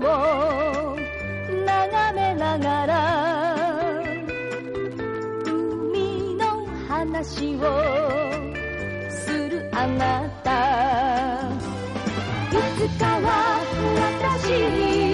を眺めながら海の話をするあなた、いつかは私に